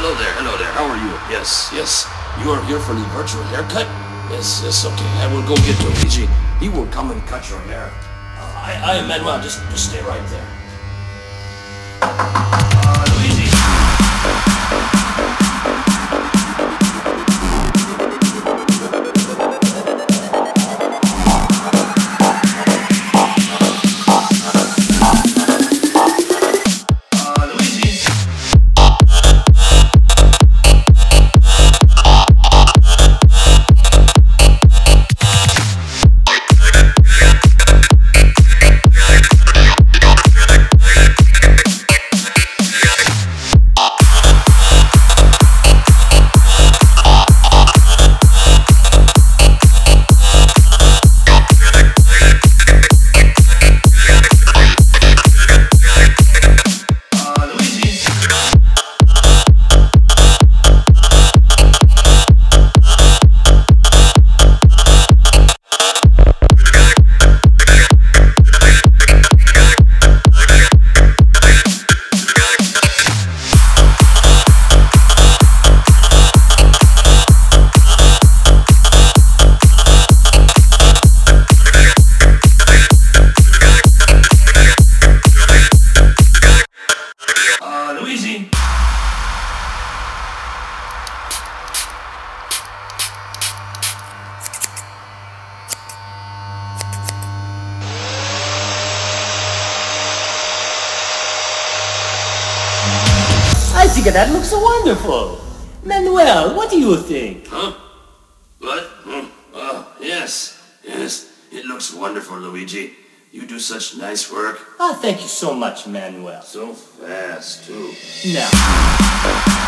hello there. How are you? Yes. You are here for the virtual haircut? Yes, okay. I will go get Luigi. He will come and cut your hair. I am Manuel. Just stay right there. Luigi. Luigi. I think that looks wonderful. Manuel, what do you think? Huh? What? Yes. It looks wonderful, Luigi. You do such nice work. Thank you so much, Manuel. So fast, too. Now...